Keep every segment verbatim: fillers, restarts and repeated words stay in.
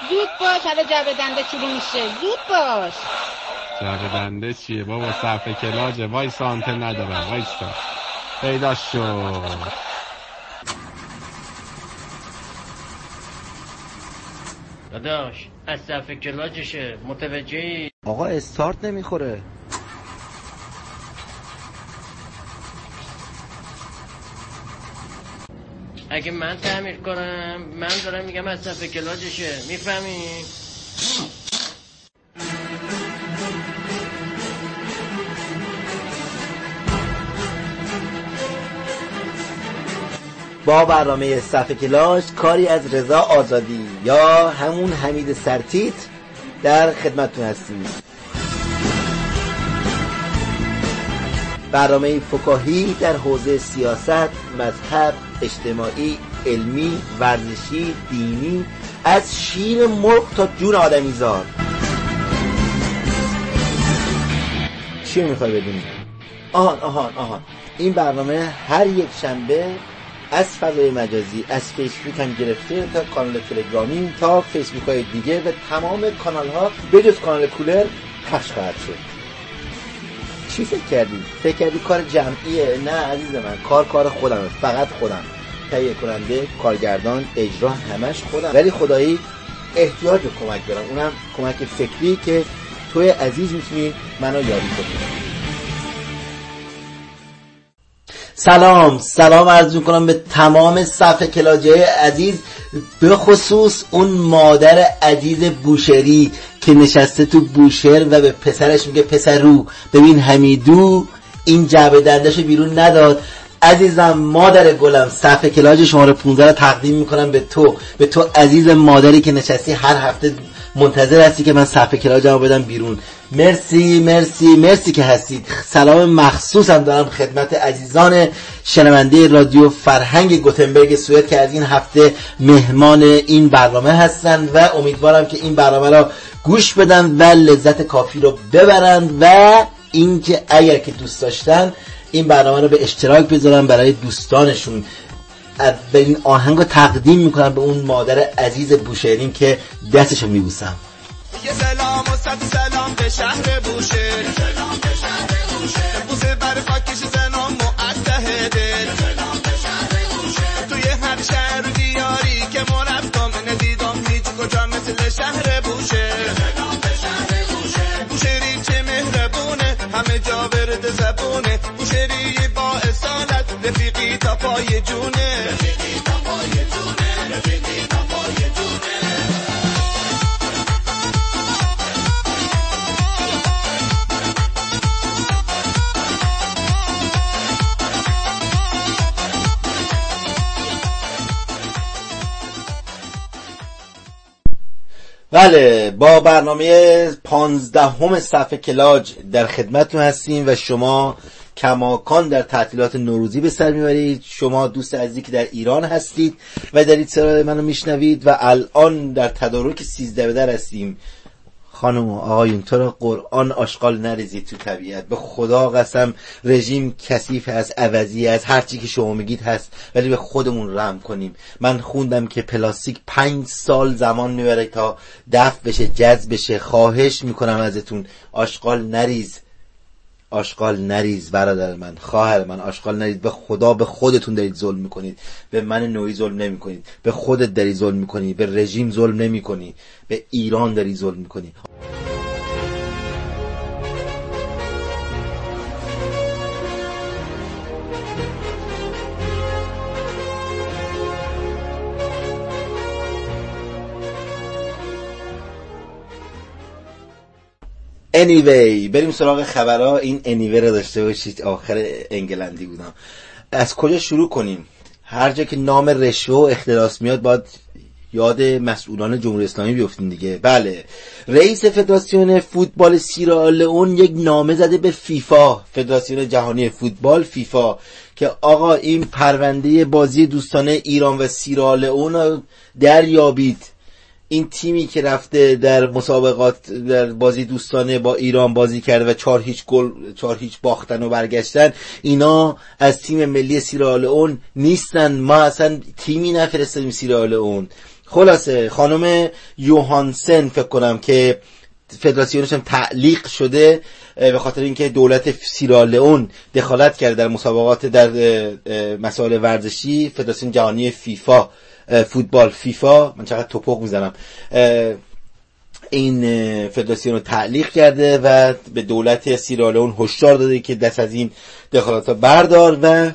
زود باش، حالا جعبه دنده شروع میشه، زود باش. جعبه دنده چیه بابا؟ صفحه کلاجه. وایسا آنتن ندارم، وایسا. پیدا شد. داداش از صفحه کلاجشه، متوجهی؟ آقا استارت نمیخوره. اگه من تعمیر کنم من دارم میگم از صفحه کلاجشه، میفهمی؟ با برنامه صفحه کلاج کاری از رضا آزادی یا همون حمید سرتیت در خدمتتون هستیم. برنامه فکاهی در حوزه سیاست، مذهب، اجتماعی، علمی، ورزشی، دینی، از شیر مرغ تا جون آدمیزاد. چی میخوای بدونی؟ آهان آهان آهان این برنامه هر یک شنبه از فضای مجازی، از فیسبوک هم گرفته تا کانال تلگرامی تا فیسبوک های دیگه و تمام کانال ها به جز کانال کولر پخش خواهد شد. چی فکر کردی؟ فکر کردی کار جمعیه؟ نه عزیز من، کار کار خودمه، فقط خودم. تهیه کننده، کارگردان، اجرا، همش خودم. ولی خدایی احتیاج به کمک دارم، اونم کمک فکری که توی عزیز میتونی منو یاری کنی. سلام سلام عرض میکنم به تمام صفحه کلاجه عزیز، به خصوص اون مادر عزیز بوشهری که نشسته تو بوشهر و به پسرش میگه پسرو ببین حمیدو این جعبه دندشو بیرون نداد. عزیزم مادر گلم، صفحه کلاج شماره پانزده رو تقدیم میکنم به تو، به تو عزیز مادری که نشستی هر هفته منتظر هستی که من صفحه کلاجمو بدم بیرون. مرسی مرسی مرسی که هستید. سلام مخصوصم دارم خدمت عزیزان شنونده رادیو فرهنگ گوتنبرگ سوئد که از این هفته مهمان این برنامه هستند و امیدوارم که این برنامه را گوش بدن و لذت کافی رو ببرند و اینکه اگر که دوست داشتن این برنامه رو به اشتراک بذارن برای دوستانشون. به این آهنگ رو تقدیم میکنم به اون مادر عزیز بوشهرین که دستشو میبوسم. یه سلام و صد سلام به شهر بوشهر، سلام به شهر بوشهر، بوسه بر خاکش زنام معده دل، سلام به شهر بوشهر، توی هر شهر و دیاری که ما رفتم ندیدم هیچ کجا مثل شهر بوشهر، سلام به شهر بوشهر، بوشهری چه مهربونه همه جا ورد زبونه، بوشهری با اصالت رفیقی تا پای جونه، رفیقی تا پای جونه، رفیقی تا پای جونه. بله، با برنامه پانزدهم صفحه کلاج در خدمتتون هستیم و شما کماکان در تعطیلات نوروزی به سر میبرید. شما دوست عزیزی که در ایران هستید و دارید صدای منو میشنوید و الان در تدارک سیزده به در هستیم. خانم و آقایون، تو را قرآن آشغال نریزید تو طبیعت. به خدا قسم رژیم کثیف از عوضی از هر چی که شما میگید هست، ولی به خودمون رحم کنیم. من خوندم که پلاستیک پنج سال زمان میبره تا دفع بشه، جذب بشه. خواهش میکنم ازتون آشغال نریز، آشغال نریز برادر من، خواهر من، آشغال نریز. به خدا به خودتون دارید ظلم میکنید، به من نوعی ظلم نمیکنید، به خودت داری ظلم میکنی، به رژیم ظلم نمیکنی، به ایران داری ظلم میکنی. anyway بریم سراغ خبرها. این anyway رو داشته باشید، آخر انگلندی بودم. از کجا شروع کنیم؟ هر جا که نام رشوه و اختلاس میاد باید یاد مسئولان جمهوری اسلامی بیفتیم دیگه. بله، رئیس فدراسیون فوتبال سیرالئون یک نامه زده به فیفا، فدراسیون جهانی فوتبال فیفا، که آقا این پرونده بازی دوستانه ایران و سیرالئون رو دریابید. این تیمی که رفته در مسابقات در بازی دوستانه با ایران بازی کرده و چهار هیچ گل چهار هیچ باختن و برگشتن، اینا از تیم ملی سیرالئون نیستن. ما اصلا تیمی نفرستادیم سیرالئون. خلاصه خانم یوهانسن فکر کنم که فدراسیونش هم تعلیق شده به خاطر اینکه دولت سیرالئون دخالت کرده در مسابقات در مسائل ورزشی. فدراسیون جهانی فیفا، فوتبال فیفا، من چقدر توپق میزنم، این فدراسیون رو تعلیق کرده و به دولت سیرالئون هشدار داده که دست از این دخالت‌ها بردار. و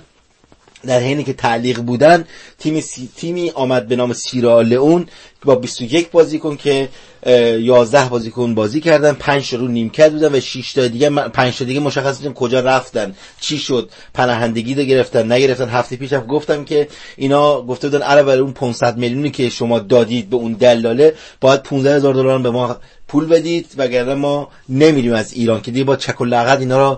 در حینی که تعلیق بودن تیمی سی... تیمی آمد به نام سیرالئون با بیست و یک بازیکن که یازده بازیکن بازی کردن، پنج رو نیمکت بودن و شش تا دیگه پنج تا دیگه مشخص نیست کجا رفتن، چی شد، پناهندگی رو گرفتن نگرفتن. هفته پیشم گفتم که اینا گفته بودن علاوه بر اون پانصد میلیونی که شما دادید به اون دلاله باید پانزده هزار دلار به ما پول بدید وگرنه ما نمیریم از ایران، که دیگه با چک و لغت اینا رو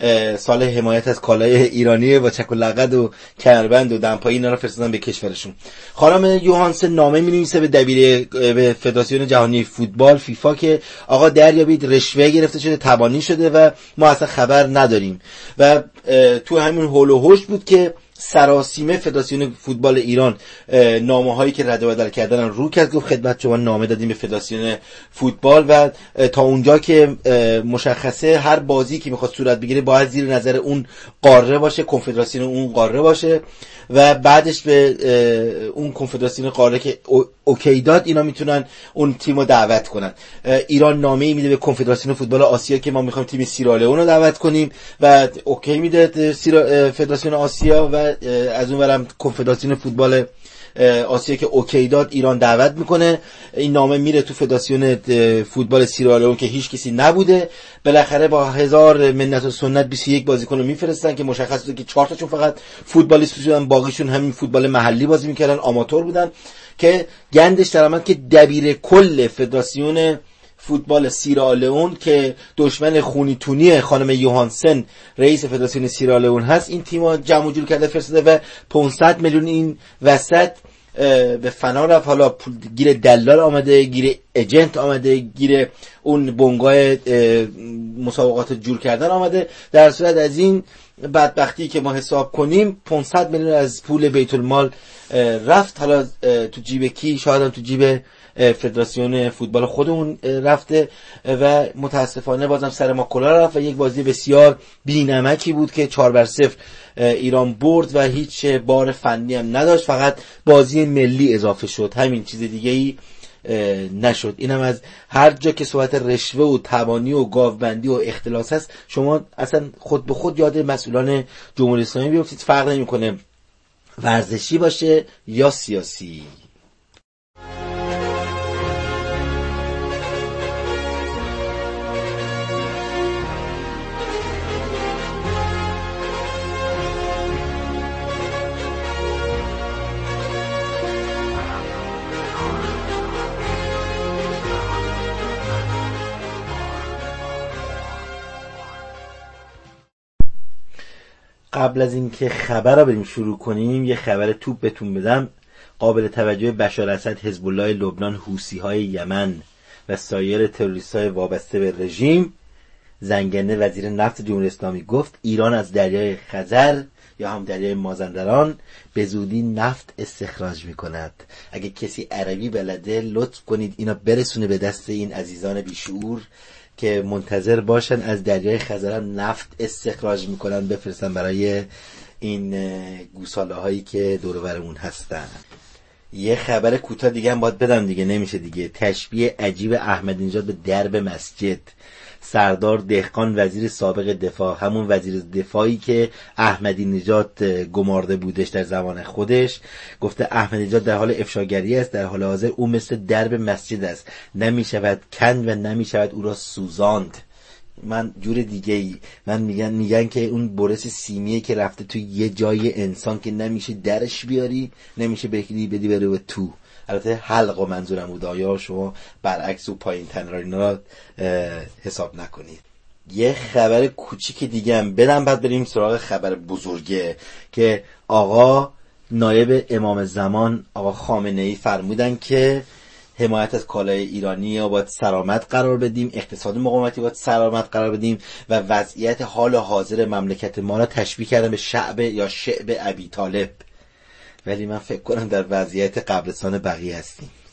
سال حمایت از کالای ایرانی با چک و لغت و کمربند و دمپایی اینا رو فرستادن به کشورشون. خانم یوهانسن نامه می‌نویسه به دبیر به فدراسیون جهانی فوتبال فیفا که آقا دریابید رشوه گرفته شده، تبانی شده و ما اصلا خبر نداریم. و تو همین هول و هوش بود که سراسیمه فدراسیون فوتبال ایران نامه هایی که رد و بدل کردن رو کرد، گفت خدمت شما نامه دادیم به فدراسیون فوتبال و تا اونجا که مشخصه هر بازی که میخواد صورت بگیره باید زیر نظر اون قاره باشه، کنفدراسیون اون قاره باشه و بعدش به اون کنفدراسیون قاره که اوکی داد اینا میتونن اون تیمو دعوت کنن. ایران نامه‌ای میده به کنفدراسیون فوتبال آسیا که ما میخوایم تیم سیرالئون رو دعوت کنیم و اوکی میده فدراسیون آسیا و از اون برم کنفدراسیون فوتبال آسیا که اوکی داد ایران دعوت میکنه. این نامه میره تو فدراسیون فوتبال سیرالئون که هیچ کسی نبوده. بالاخره با هزار منت و سنت بیست و یک بازیکن رو میفرستن که مشخص بود که چهار تاشون فقط فوتبالیست بودن، باقیشون همین فوتبال محلی بازی میکردن، آماتور بودن. که گندش در آمد که دبیر کل فدراسیون فوتبال سیرالئون که دشمن خونی تونی خانم یوهانسن رئیس فدراسیون سیرالئون هست این تیمو جمع جور کرده فرستاده و پانصد میلیون این وسط به فنا رفت. حالا گیر دلال آمده، گیر ایجنت آمده، گیر اون بنگاه مسابقات جور کردن آمده. در صورت از این بدبختی که ما حساب کنیم پانصد میلیون از پول بیت المال رفت. حالا تو جیب کی؟ شاید هم تو جیب فدراسیون فوتبال خودمون رفته و متاسفانه بازم سر ما کلا رفت و یک بازی بسیار بی‌نمکی بود که چهار بر صفر ایران برد و هیچ بار فنی هم نداشت، فقط بازی ملی اضافه شد، همین، چیز دیگه ای نشد. اینم از هر جا که صحبت رشوه و تبانی و گاوبندی و اختلاس هست شما اصلا خود به خود یاد مسئولان جمهوری اسلامی بیفتید، فرق نمیکنه ورزشی باشه یا سیاسی. قبل از اینکه خبر رو بریم شروع کنیم یه خبر توپ بهتون بدم. قابل توجه بشار اسد، حزب الله لبنان، حوثی‌های یمن و سایر تروریست‌های وابسته به رژیم. زنگنه وزیر نفت جمهوری اسلامی گفت ایران از دریای خزر یا هم دریای مازندران به زودی نفت استخراج می‌کند. اگه کسی عربی بلده لطف کنید اینا برسونه به دست این عزیزان بیشعور که منتظر باشن از دریای خزر هم نفت استخراج میکنن بفرستن برای این گوساله هایی که دور و برمون هستن. یه خبر کوتاه دیگه هم باید بدم دیگه، نمیشه دیگه. تشبیه عجیب احمدی نژاد به درب مسجد. سردار دهقان وزیر سابق دفاع، همون وزیر دفاعی که احمدی نژاد گمارده بودش در زمان خودش، گفته احمدی نژاد در حال افشاگری است، در حال حاضر او مثل درب مسجد است، نمیشود کند و نمیشود او را سوزاند. من جور دیگه ای من میگن میگن که اون برس سیمیه که رفته تو یه جای انسان که نمیشه درش بیاری، نمیشه بگیری بدی بره و تو. البته حلق و منظورم بود، آیا شما برعکس و پایین تن را اینا حساب نکنید. یه خبر کوچیک دیگه هم بدم بعد بریم سراغ خبر بزرگه که آقا نایب امام زمان آقا خامنه‌ای فرمودن که حمایت از کالای ایرانی یا باید سرآمد قرار بدیم، اقتصاد مقاومتی باید سرآمد قرار بدیم و وضعیت حال حاضر مملکت ما را تشبیه کردن به شعب یا شعب ابی طالب. ولی من فکر کنم در وضعیت قبرستان بقیه هستیم.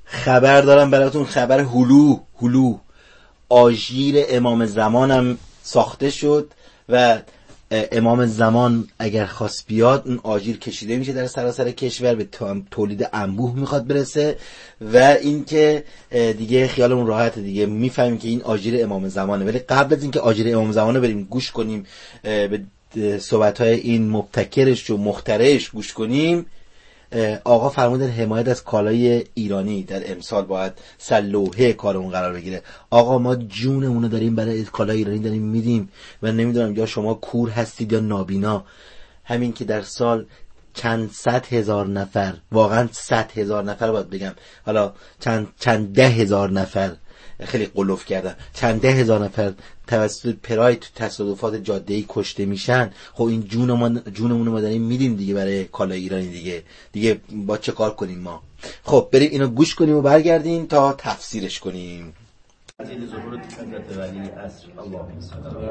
خبر دارم براتون، خبر هلو هلو آژیر امام زمانم ساخته شد و امام زمان اگر خواست بیاد اون آژیر کشیده میشه در سراسر کشور، به تولید انبوه میخواد برسه و اینکه دیگه خیالمون راحته دیگه، میفهمیم که این آژیر امام زمانه. ولی قبل از اینکه آژیر امام زمانه بریم گوش کنیم، به صحبت‌های این مبتکرش و مخترعش گوش کنیم، آقا فرمودن حمایت از کالای ایرانی در امسال باید سلوحه کارمون قرار بگیره. آقا ما جونمونو داریم برای کالای ایرانی داریم میدیم و نمیدونم یا شما کور هستید یا نابینا. همین که در سال چند صد هزار نفر، واقعا صد هزار نفر باید بگم، حالا چند چند ده هزار نفر، خیلی قلوف کردم، چند ده هزار نفر توسط پراید تو تصادفات جاده‌ای کشته میشن. خب این جونمون جونمون رو ما داریم میدیم دیگه برای کالای ایرانی دیگه. دیگه با چه کار کنیم ما؟ خب بریم اینو گوش کنیم و برگردیم تا تفسیرش کنیم. عزیز ظهور حضرت ولی عصر اللهم صل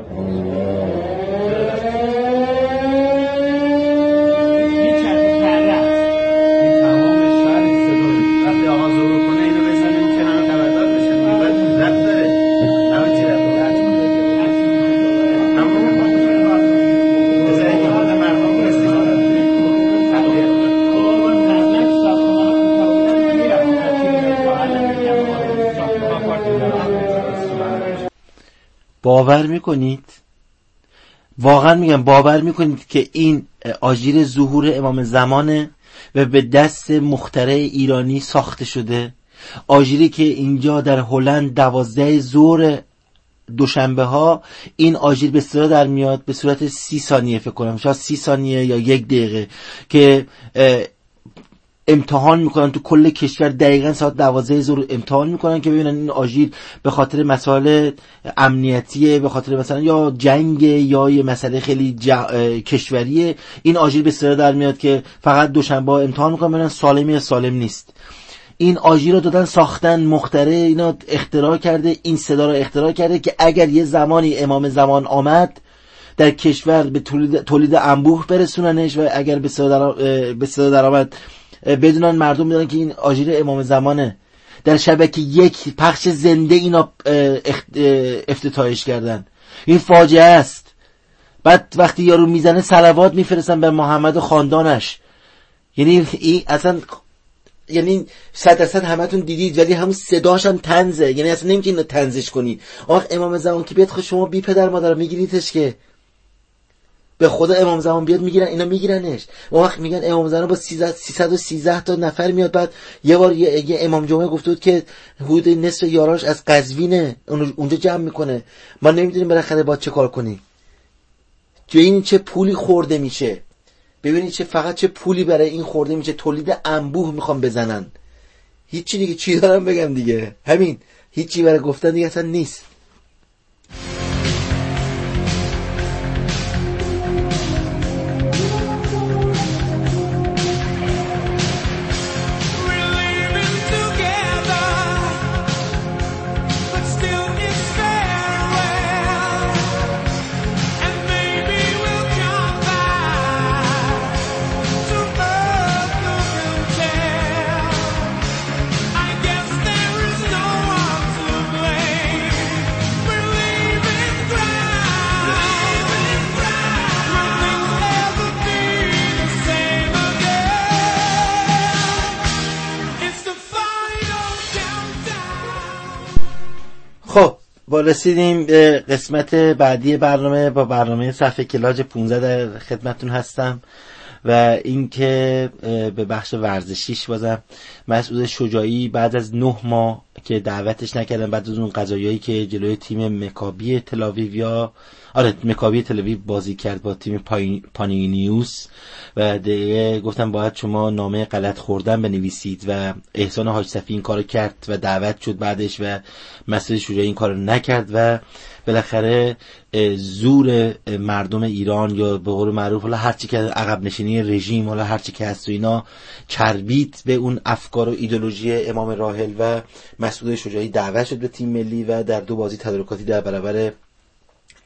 باور میکنید؟ واقعا میگم باور میکنید که این آژیر ظهور امام زمانه و به دست مخترع ایرانی ساخته شده؟ آژیری که اینجا در هلند دوازده ظهر دوشنبه ها این آژیر به اصطلاح در میاد به صورت سی ثانیه، فکر کنم شاید سی ثانیه یا یک دقیقه، که امتحان میکنن تو کل کشور دقیقاً ساعت دوازده ظهر امتحان میکنن که ببینن این آژیر به خاطر مسائل امنیتیه، به خاطر مثلا یا جنگ یا یه مسئله خیلی جا... کشوریه، این آژیر به اصطلاح در میاد که فقط دوشنبه امتحان میکنن ببینن سالمی یا سالم نیست. این آژیر رو دادن ساختن، مخترع اینا اختراع کرده، این صدا رو اختراع کرده که اگر یه زمانی امام زمان آمد در کشور به تولید, تولید انبوه برسوننش و اگر به صدا در... به صدا در آمد بدونن مردم میدونن که این آژیر امام زمانه. در شبکه یک پخش زنده اینا افتتاحش کردن. این فاجعه است. بعد وقتی یارو میزنه صلوات میفرستن به محمد و خاندانش. یعنی این اصلا یعنی صد درصد همتون دیدید، ولی همون صداش هم طنزه، یعنی اصلا نمیتونی اینو طنزش کنی. آخ امام زمان که بیاد خود شما بی پدر مادر میگیریدش که به خدا امام زمان بیاد میگیرن، اینا میگیرنش. اون وقت میگن امام زمان با سیصد و سیزده تا نفر میاد. بعد یه بار یه, یه امام جمعه گفته بود که حدود نصف یاراش از قزوینه، اونجا جمع میکنه. ما نمیدونیم بالاخره باید چه کار کنیم. این چه پولی خورده میشه، ببینید چه فقط چه پولی برای این خورده میشه. تولید انبوه میخوام بزنن. هیچی دیگه، چی دارم بگم دیگه، همین، هیچی برای گفتن دیگه اصلا نیست. خب با رسیدیم به قسمت بعدی برنامه. با برنامه صفحه کلاج پانزده در خدمتون هستم و اینکه به بخش ورزشیش بازم مسعود شجاعی بعد از نه ماه که دعوتش نکردن، بعد از اون قضایایی که جلوی تیم مکابی تل‌آویو یا آره مکابی تل‌آویو بازی کرد با تیم پانینیوس و دیگه گفتم باید شما نامه غلط خوردن بنویسید و احسان حاج صفی این کارو کرد و دعوت شد بعدش و مسعود شجاعی این کارو نکرد و بالاخره زور مردم ایران یا به قول معروف حالا هر چی که عقب نشینی رژیم حالا هر چی که هست و اینا چربید به اون افکار و ایدئولوژی امام راحل و مسعود شجاعی دعوت شد به تیم ملی و در دو بازی تدارکاتی در برابر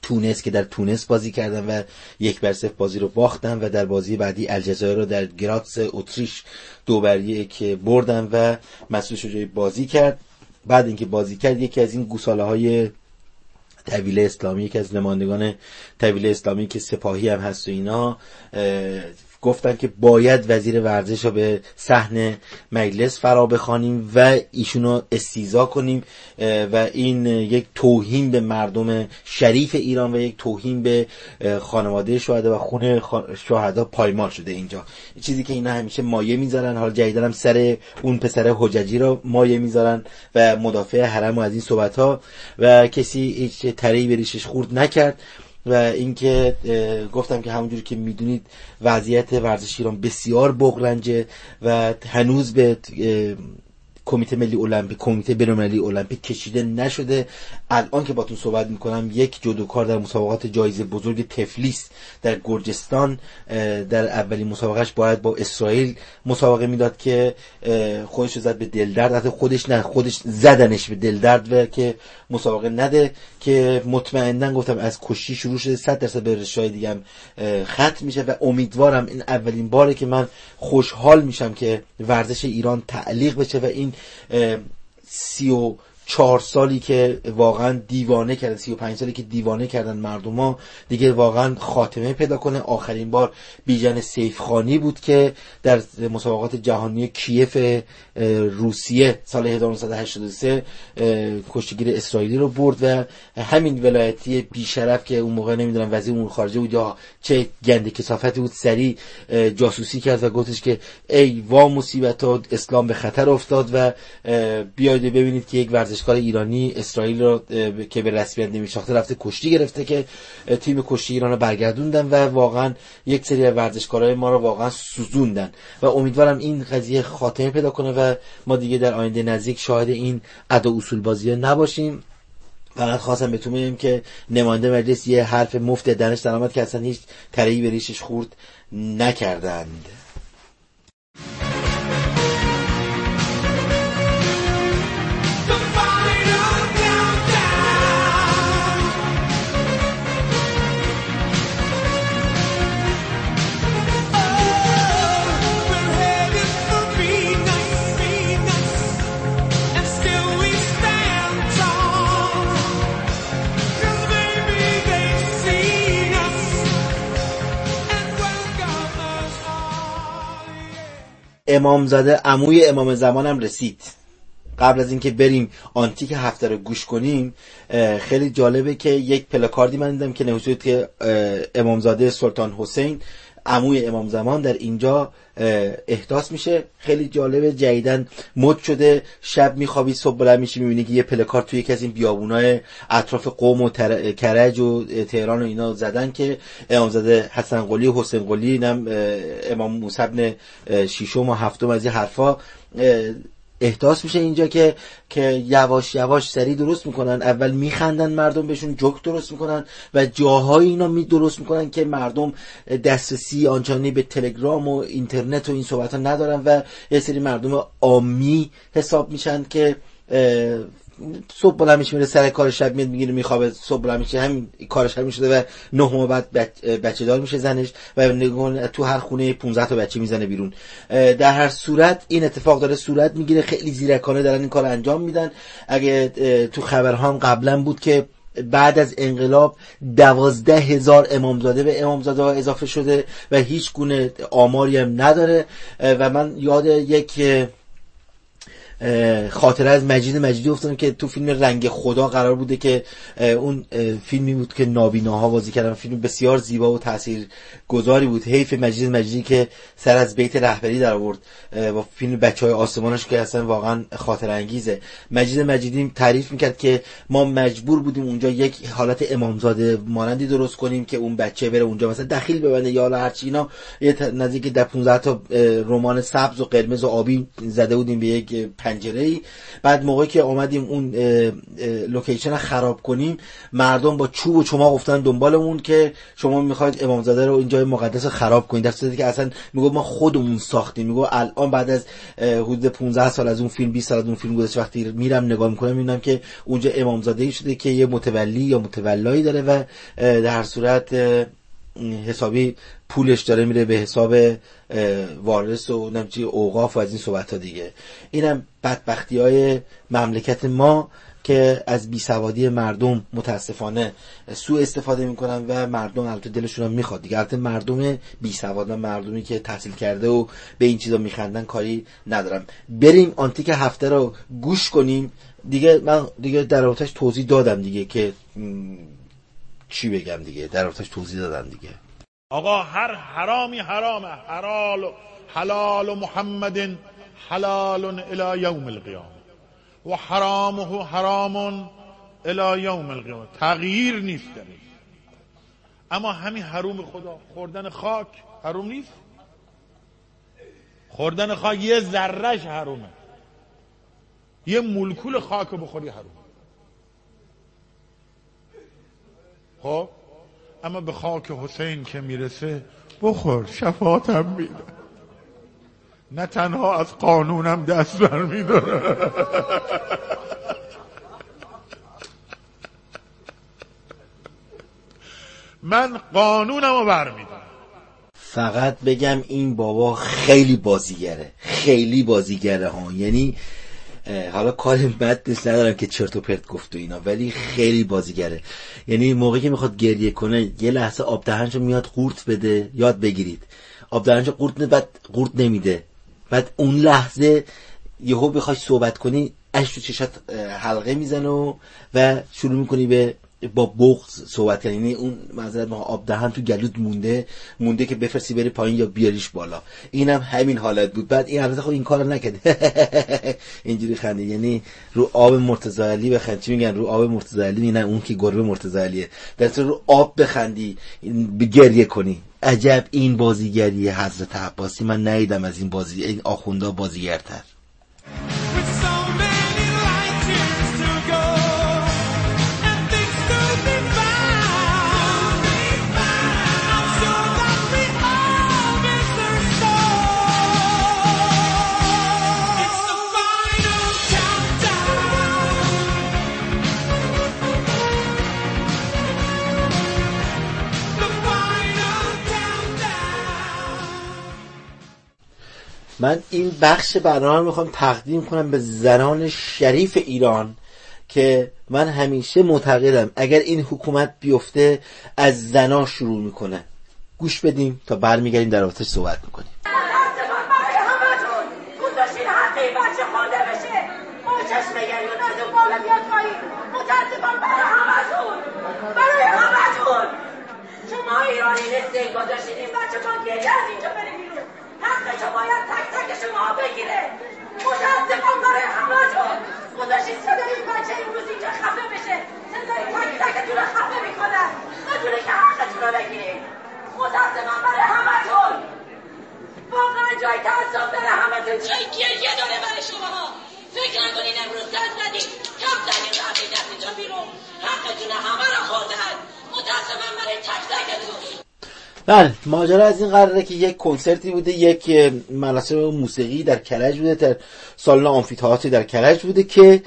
تونس که در تونس بازی کردن و یک بر صفر بازی رو باختن و در بازی بعدی الجزایر رو در گراتس اتریش دو بر یک که بردن و مسعود شجاعی بازی کرد. بعد اینکه بازی کرد یکی از این گوساله های طویله اسلامی، یکی از نمایندگان طویله اسلامی که سپاهی هم هست و اینا، گفتن که باید وزیر ورزش رو به صحن مجلس فرا بخوانیم و ایشونو استیضاح کنیم و این یک توهین به مردم شریف ایران و یک توهین به خانواده شهدا و خون شهدا پایمال شده اینجا. چیزی که اینا همیشه مایه میذارن، حالا جدیدن هم سر اون پسر حججی رو مایه میذارن و مدافع حرم و از این صحبت ها و کسی هیچ تری به ریشش خورد نکرد. و اینکه گفتم که همونجوری که میدونید وضعیت ورزش ایران بسیار بغرنجه و هنوز به کمیته ملی المپیک، کمیته بین‌المللی المپیک کشیده نشده. الان که باتون صحبت میکنم یک جودوکار در مسابقات جایزه بزرگ تفلیس در گرجستان در اولین مسابقهش باید با اسرائیل مسابقه میداد که خودش زد به دل درد، حتی خودش نه خودش زدنش به دل درد و که مسابقه نده، که مطمئنا گفتم از کشتی شروع شده، صد درصد به رشته‌های دیگه هم ختم میشه و امیدوارم این اولین باره که من خوشحال میشم که ورزش ایران تعلیق بشه و این سی و چهار سالی که واقعا دیوانه کردن، سی و پنج سالی که دیوانه کردن مردم ها دیگه واقعا خاتمه پیدا کنه. آخرین بار بیژن سیفخانی بود که در مسابقات جهانی کیف روسیه سال هزار و نهصد و هشتاد و سه کشتیگیر اسرائیلی رو برد و همین ولایتی بیشرف که اون موقع نمیدونم وزیر امور خارجه بود یا چه گنده کثافتی بود سری جاسوسی کرد و گفتش که ای وا مصیبتا، اسلام به خطر افتاد و بیاید ببینید که یک ورزشکار ایرانی اسرائیل رو که به رسمیت نمیشناخته رفته کشتی گرفته، که تیم کشتی ایران رو برگردوندن و واقعا یک سری ورزشکارای ما رو واقعا سوزوندن و امیدوارم این قضیه خاتمه پیدا کنه و ما دیگه در آینده نزدیک شاهد این ادا اصول بازی نباشیم. فقط خواستم بهتون بگم که نماینده مجلس یه حرف مفت دانش درآمد که اصلا هیچ ترهی به ریشش خورد نکردند. امامزاده عموی امام زمانم رسید. قبل از اینکه بریم آنتیک هفته رو گوش کنیم، خیلی جالبه که یک پلاکاردی من دیدم که نوشته بود که امامزاده سلطان حسین عموی امام زمان در اینجا احداث میشه. خیلی جالبه، جدیدن مد شده شب میخوابی صبح بلند میشی میبینی که یه پلاکارد توی یکی از این بیابونای اطراف قم و تر... کرج و تهران و اینا زدن که امامزاده حسن قلی و حسین قلی، اینم امام موسی بن ششم و هفتم از این حرفا احداث میشه اینجا که که یواش یواش سری درست میکنن. اول میخندن مردم بهشون، جوک درست میکنن و جاهای اینا می درست میکنن که مردم دسترسی آنچنانی به تلگرام و اینترنت و این صحبت ها ندارن و یه سری مردم عامی حساب میشن که صبح بلند میشه میره سر کار، شب میاد میگیره میخوابه، صبح بلند میشه همین کارش همین شده و نه ماه بعد بچه دار میشه زنش و نگون تو هر خونه پانزده تا بچه میزنه بیرون. در هر صورت این اتفاق داره صورت میگیره، خیلی زیرکانه دارن این کار انجام میدن. اگه تو خبرها هم قبلا بود که بعد از انقلاب دوازده هزار امامزاده به امامزاده ها اضافه شده و هیچ گونه آماری هم نداره. و من یاد یک خاطره از مجید مجیدی افتادم که تو فیلم رنگ خدا قرار بوده که اون فیلمی بود که نابیناها بازی کردن، فیلم بسیار زیبا و تاثیرگذاری بود. حیف مجید مجیدی که سر از بیت رهبری در آورد با فیلم بچهای آسمانش که اصلا واقعا خاطره انگیزه. مجید مجیدی تعریف میکرد که ما مجبور بودیم اونجا یک حالت امامزاده مانندی درست کنیم که اون بچه بره اونجا مثلا دخیل ببنده یا حالا هرچی اینا. یه نزدیک ده پانزده تا رمان سبز و قرمز و آبی زده بودیم به یک پنجره‌ای. بعد موقعی که اومدیم اون لوکیشن رو خراب کنیم مردم با چوب و چماق گفتن دنبالمون که شما میخواید امامزاده رو اینجای مقدس رو خراب کنید، در صورتی که اصلا میگه ما خودمون ساختیم. میگه الان بعد از حدود پانزده سال از اون فیلم بیست سال از اون فیلم گذشته وقتی میرم نگاه میکنم میبینم که اونجا امامزاده‌ای شده که یه متولی یا متولایی داره و در هر صورت حسابی پولش داره میره به حساب وارث و نمیچه اوقاف و از این صحبت ها دیگه. اینم بدبختی های مملکت ما که از بیسوادی مردم متاسفانه سوء استفاده میکنن و مردم البته دلشون هم میخواد دیگه. البته مردم بیسواد و مردمی که تحصیل کرده و به این چیزا میخندن کاری ندارم. بریم آنتیک هفته رو گوش کنیم دیگه. من دیگه در رابطش توضیح دادم دیگه که چی بگم دیگه، در رابطش توضیح دادم دیگه. آقا هر حرامی حرامه، حلال حلال محمد حلال الی یوم القیامه و حرامه حرام الی یوم القیامه. تغییر نیست در این. اما همین حروم خدا، خوردن خاک حروم نیست؟ خوردن خاک یه ذرهش حرومه، یه مولکول خاک رو بخوری حرومه. خب اما به خاک حسین که میرسه بخور، شفاعتم میده، نه تنها از قانونم دست بر میداره. من قانونمو بر میدارم. فقط بگم این بابا خیلی بازیگره، خیلی بازیگره ها. یعنی حالا کار مدنش ندارم که چرت و پرت گفت و اینا، ولی خیلی بازیگره. یعنی موقعی که میخواد گریه کنه یه لحظه آب دهنشو میاد قورت بده، یاد بگیرید آب دهنشو قورت نه، بعد قورت نمیده، بعد اون لحظه یهو بخوای صحبت کنی اشک تو چشات حلقه میزنه و, و شروع میکنی به با بغض صحبت کردن. یعنی اون معذرت ما آب دهن تو گلوت مونده مونده که بفرستی بری پایین یا بیاریش بالا. اینم هم همین حالت بود. بعد این البته خب این کارو نکرد اینجوری خندید. یعنی رو آب مرتضی علی بخند، چی میگن رو آب مرتضی علی، نه اون که گربه مرتضی علیه، در اصل رو آب بخندی بگریه کنی. عجب این بازیگری حضرت عباسی، من ندیدم از این بازی این آخوندا بازیگرتر. من این بخش برنامه رو میخوام تقدیم کنم به زنان شریف ایران که من همیشه معتقدم اگر این حکومت بیفته از زنا شروع میکنه. گوش بدیم تا برمیگردیم در رابطش صحبت میکنیم. شما ایرانی نیستین گذاشتین این بچه با گریه از اینجا بره بیرون. حقشو باید تک تک شما بگیره. متاسفم برای همتون گذاشتین صدای این بچه امروز اینجا خفه بشه. صدای تک تکتون رو خفه میکنن بدونه که حقتون رو بگیرین. متاسفم برای همتون، واقعا جای تاسف داره همتون، جای گریه داره برای شماها. فکر نکنین امروز دست ندید کم زنین رفتین دست اینجا بیرون. حقتون همه رو خوردن. متاسفم برای تک تکتون. بله، ماجرا از این قراره که یک کنسرتی بوده، یک مراسم موسیقی در کرج بوده، در سالن آمفی‌تئاتر در کرج بوده که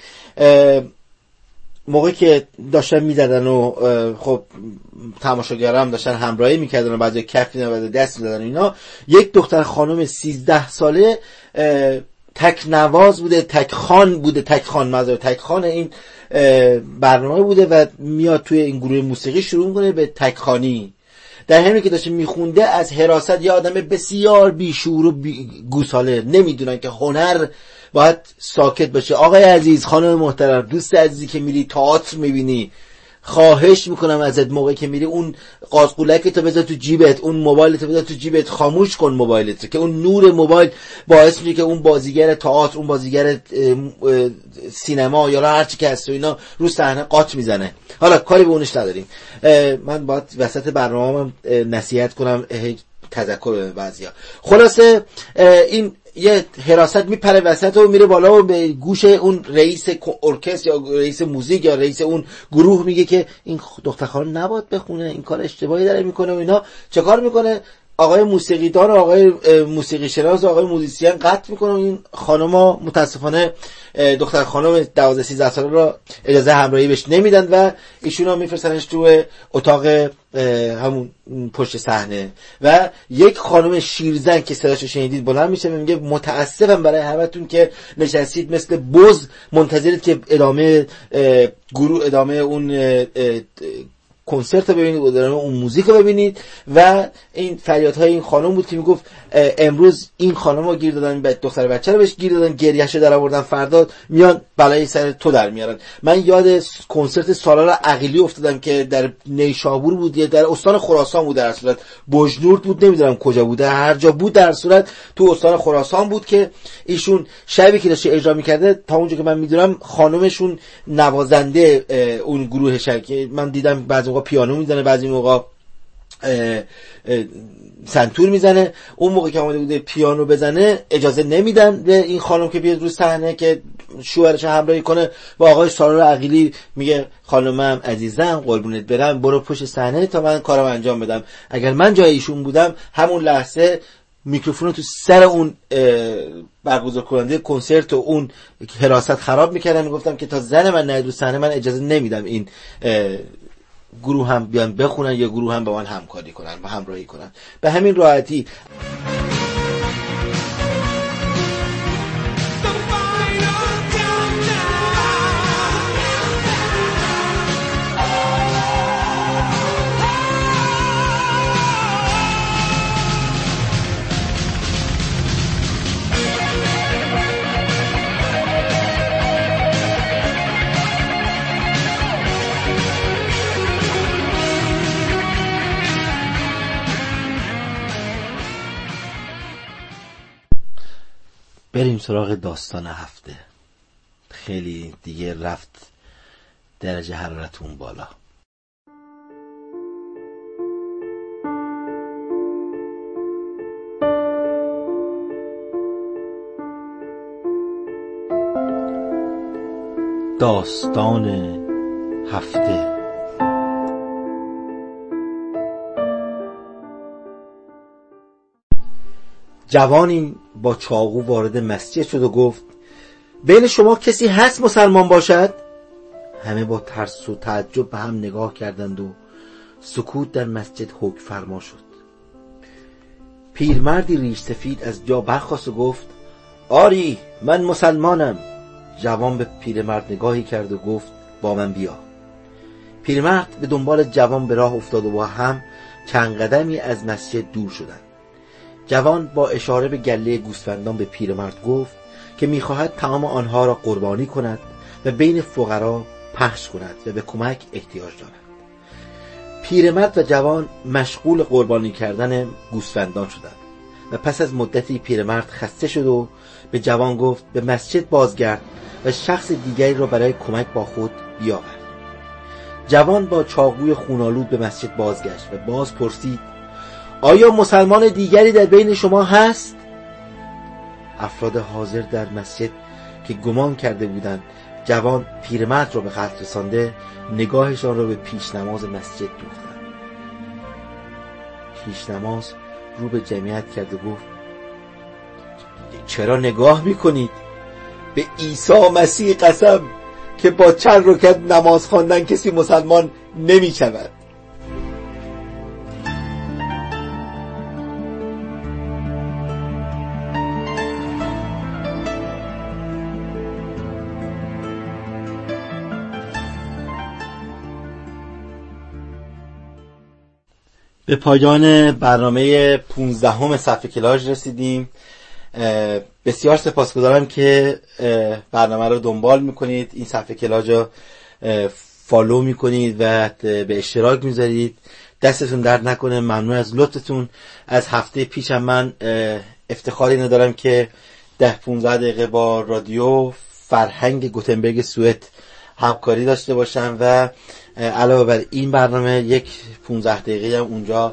موقعی که داشتن میزدن و خب تماشاگرها هم داشتن همراهی میکردن و بعضی کف میدن و بعضی دست میدادن اینا، یک دختر خانم سیزده ساله تک نواز بوده، تک خان بوده، تک خان مزار تک خان این برنامه بوده و میاد توی این گروه موسیقی شروع میکنه به تک خانی. در همین که داشته میخونده از حراست یه آدم بسیار بیشعور و بی گوساله نمیدونن که هنر باید ساکت باشه. آقای عزیز، خانم محترم، دوست عزیزی که میری تئاتر میبینی، خواهش میکنم ازت موقعی که میری اون قازقولک تو بذار تو جیبت، اون موبایل تو بذار تو جیبت، خاموش کن موبایلت که اون نور موبایل باعث میشه که اون بازیگر تئاتر، اون بازیگر سینما یا هر چی که هست و اینا رو صحنه قاط میزنه. حالا کاری به اونش نداریم. من باید وسط برنامه‌ام نصیحت کنم، تذکر به بعضیا. خلاصه این یه حراست میپره وسط و میره بالا و به گوش اون رئیس ارکستر یا رئیس موزیک یا رئیس اون گروه میگه که این دختر خانم نباید بخونه، این کار اشتباهی داره میکنه و اینا. چه کار میکنه؟ آقای موسیقیدان و آقای موسیقی شناس و آقای موزیسین قطع میکنه این خانم‌ها. متاسفانه دختر خانم دوازده سیزده ساله را اجازه همراهی بهش نمیدن و ایشون رو میفرستنش تو اتاق همون پشت صحنه و یک خانم شیرزن که صداشو شنیدید بلند میشه و میگه متاسفم برای همتون که نشستید مثل بز منتظرید که ادامه گروه ادامه اون کنسرت رو ببینید و ادامه اون موزیک رو ببینید. و این فریادهای این خانم بود که میگفت امروز این خانم رو گیر دادن، دختر بچه رو بهش گیر دادن، گریه‌شو در آوردن، فردا میان بلای سر تو در میارن. من یاد کنسرت سالار عقیلی افتادم که در نیشابور بود یا در استان خراسان بود، در صورت بجنورد بود، نمیدونم کجا بود، هر جا بود در صورت تو استان خراسان بود که ایشون شبی که داشته اجرا میکرده تا اونجا که من میدونم خانمشون نوازنده اون گروه شرکی، من دیدم بعضی موقع پیانو میزنه، بعضی موقع اه اه سنتور میزنه. اون موقع که اومده بوده پیانو بزنه اجازه نمیدن به این خانم که بیاد رو صحنه که شوهرش همراهی کنه و آقای سالار عقیلی میگه خانمم عزیزم قربونت برم برو پشت صحنه تا من کارم انجام بدم. اگر من جای ایشون بودم همون لحظه میکروفون رو تو سر اون برگزار کننده کنسرت و اون حراست خراب میکردم، میگفتم که تا زن من نیاد رو صحنه من اجازه نمیدم این گروه هم بیان بخونن یا گروه هم با من همکاری کنن و همراهی کنن. به همین راحتی بریم سراغ داستان هفته. خیلی دیگه رفت درجه حرارتون بالا. داستان هفته. جوانی با چاقو وارد مسجد شد و گفت بین شما کسی هست مسلمان باشد؟ همه با ترس و تعجب به هم نگاه کردند و سکوت در مسجد حکم فرما شد. پیرمردی ریش سفید از جا برخاست و گفت آری من مسلمانم. جوان به پیرمرد نگاهی کرد و گفت با من بیا. پیرمرد به دنبال جوان به راه افتاد و با هم چند قدمی از مسجد دور شدند. جوان با اشاره به گله گوسفندان به پیرمرد گفت که می‌خواهد تمام آنها را قربانی کند و بین فقرا پخش کند و به کمک احتیاج دارد. پیرمرد و جوان مشغول قربانی کردن گوسفندان شدند و پس از مدتی پیرمرد خسته شد و به جوان گفت به مسجد بازگرد و شخص دیگری را برای کمک با خود بیاور. جوان با چاقوی خونالود به مسجد بازگشت و باز پرسید آیا مسلمان دیگری در بین شما هست؟ افراد حاضر در مسجد که گمان کرده بودند جوان پیرمرد را به قتل رسانده نگاهشان را به پیش نماز مسجد دوختند. پیش نماز رو به جمعیت کرد و گفت چرا نگاه میکنید؟ به عیسی مسیح قسم که با چند رکعت نماز خواندن کسی مسلمان نمی شود. به پایان برنامه پونزدهم صفحه کلاژ رسیدیم. بسیار سپاسگزارم که برنامه رو دنبال میکنید، این صفحه کلاژ رو فالو میکنید و به اشتراک میذارید. دستتون درد نکنه، ممنون از لطفتون. از هفته پیشم من افتخاری ندارم که ده پونزده دقیقه با رادیو فرهنگ گوتنبرگ سوئد همکاری داشته باشم و علاوه بر این برنامه یک پونزده دقیقه هم اونجا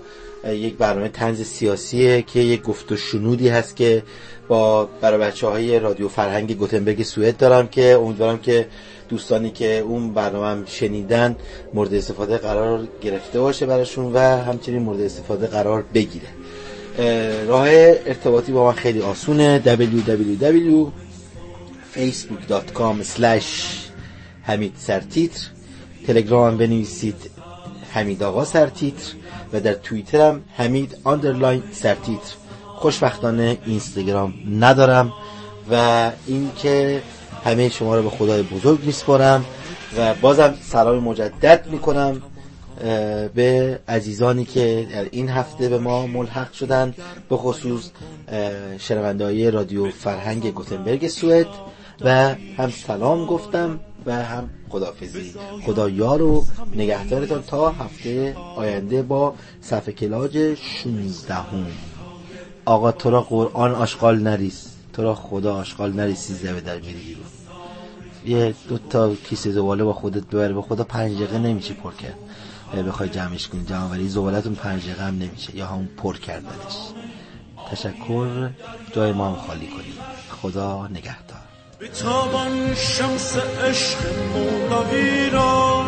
یک برنامه طنز سیاسیه که یک گفت و شنودی هست که با برای بچه‌های رادیو فرهنگ گوتنبرگ سوئد دارم که امیدوارم که دوستانی که اون برنامه هم شنیدن مورد استفاده قرار گرفته باشه براشون و همچنین مورد استفاده قرار بگیره. راه ارتباطی با من خیلی آسونه، دبلیو دبلیو دبلیو دات فیسبوک دات کام اسلش حمید سرتیتر، تلگرام هم بنویسید حمید آقا سرتیتر و در توییتر هم حمید آندرلاین سرتیتر. خوشبختانه اینستاگرام ندارم و این که همه شما رو به خدای بزرگ میسپارم و بازم سلام مجدد میکنم به عزیزانی که در این هفته به ما ملحق شدن، به خصوص شنونده‌های رادیو فرهنگ گوتنبرگ سوئد و هم سلام گفتم و هم خداحافظی. خدا یار و نگهدارتان تا هفته آینده با صفحه کلاج شانزدهم. آقا تو را قرآن آشغال نریز، تو را خدا آشغال نریز، سیزده به در میری بیرون. یه دو تا کیسه زباله با خودت ببر، به خدا پنج دقیقه نمیشه پر کرد. بخوای جمعش کنی جمع‌آوری زبالتون پنج دقیقه هم نمیشه یا همون پر کردنش. تشکر، جای ما هم خالی کنید. خدا نگهدار. بتابان شمس عشق مولوی را،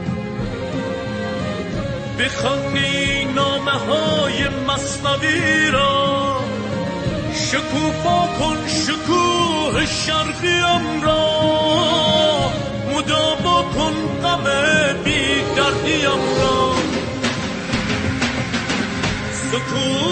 بخوانی نامه های مثنوی را، شکوفا کن شکوه شرقیم را، مداوا کن غم بی دردیم را. سکوت